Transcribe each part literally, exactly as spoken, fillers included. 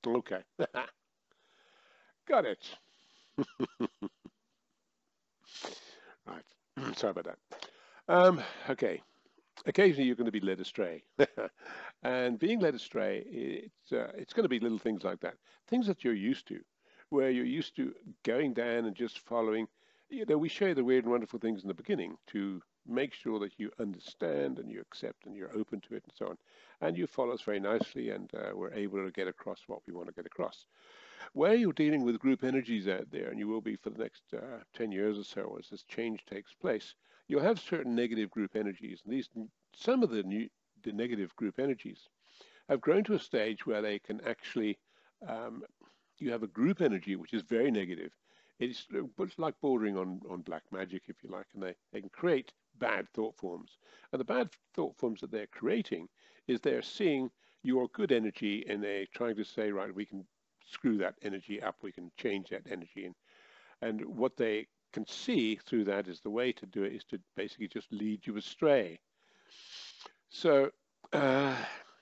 Okay. Got it. Right. Sorry about that. Um, okay. Occasionally you're going to be led astray. And being led astray, it's, uh, it's going to be little things like that. Things that you're used to, where you're used to going down and just following. You know, we show you the weird and wonderful things in the beginning to make sure that you understand and you accept and you're open to it and so on. And you follow us very nicely, and uh, we're able to get across what we want to get across. Where you're dealing with group energies out there, and you will be for the next uh, ten years or so as this change takes place, you'll have certain negative group energies. And these, some of the, new, the negative group energies have grown to a stage where they can actually, um, you have a group energy which is very negative. It's, it's like bordering on, on black magic, if you like, and they, they can create bad thought forms. And the bad thought forms that they're creating is they're seeing your good energy and they're trying to say, right, we can screw that energy up, we can change that energy. And, and what they can see through that is the way to do it is to basically just lead you astray. So uh,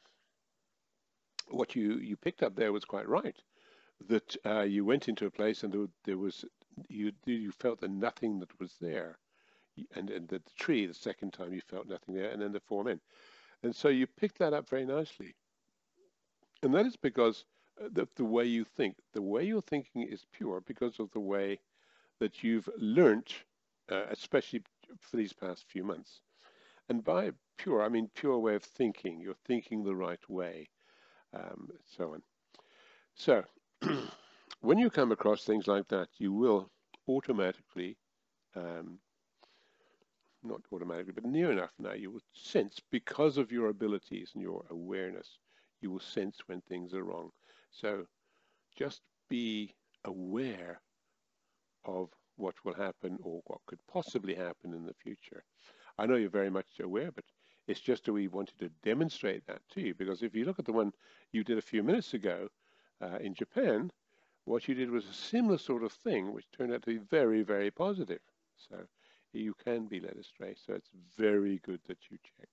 what you, you picked up there was quite right, that uh, you went into a place and there, there was, you, you felt the nothing that was there. And, and the tree, the second time you felt nothing there, and then the four men. And so you picked that up very nicely. And that is because the, the way you think, the way you're thinking is pure because of the way that you've learnt, uh, especially for these past few months. And by pure, I mean pure way of thinking. You're thinking the right way, um, so on. So when you come across things like that, you will automatically, um, not automatically, but near enough now, you will sense, because of your abilities and your awareness, you will sense when things are wrong. So just be aware of what will happen or what could possibly happen in the future. I know you're very much aware, but it's just that we wanted to demonstrate that to you, because if you look at the one you did a few minutes ago uh, in Japan, what you did was a similar sort of thing, which turned out to be very, very positive. So you can be led astray. So it's very good that you check.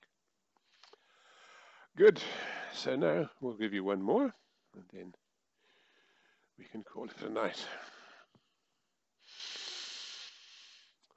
Good. So now we'll give you one more, and then we can call it a night.